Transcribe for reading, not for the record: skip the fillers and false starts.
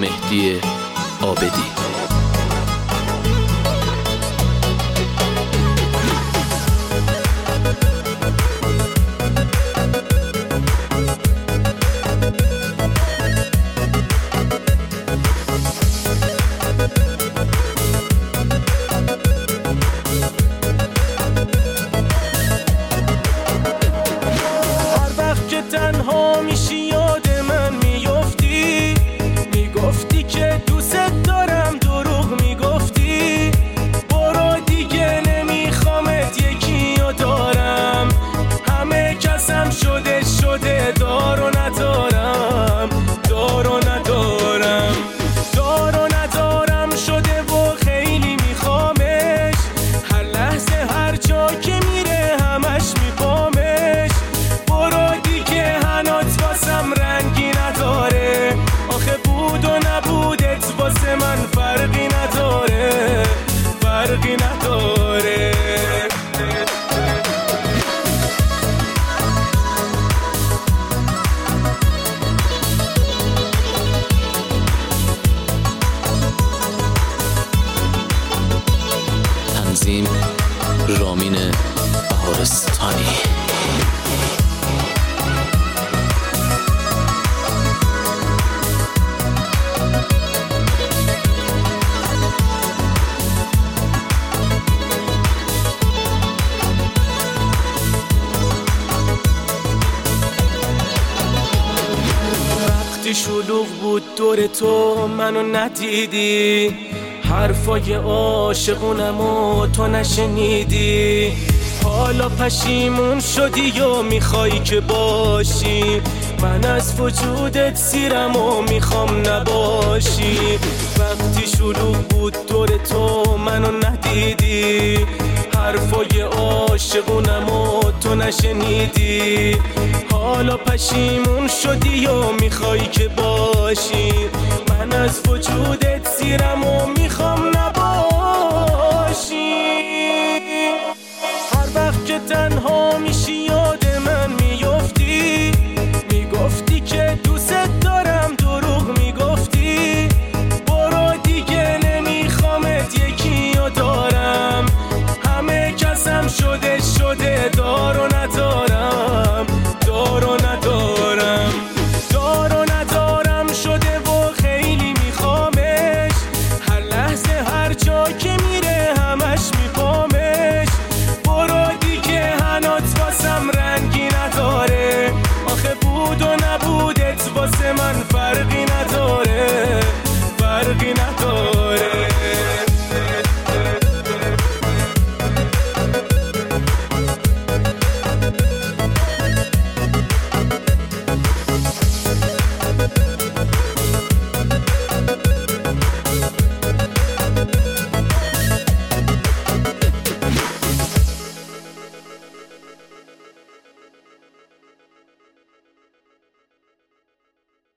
مهدی عابدی. تنها میشی یاد من میفتی، میگفتی که دوست دارم، دروغ میگفتی، برو دیگه نمیخوامت، یکی رو دارم، همه کسم شده دار و ندارم، دار و ندارم، دار و ندارم شده و خیلی میخوامش، هر لحظه هر جا که میره همش میپامش، رنگی نداره آخه بود و نبودت واسه من فرقی نداره، فرقی نداره. تنظیم رامین بهارستانی. شلوغ بود دور تو منو ندیدی، حرفای عاشقونمو تو نشنیدی، حالا پشیمون شدی و میخوای که باشی، من از وجودت سیرم و میخوام نباشی. وقتی شلوغ بود دور تو منو ندیدی، حرفای عاشقونمو تو نشنیدی، حالا پشیمون شدی و میخوای که باشی، من از وجودت سیرم و میخوام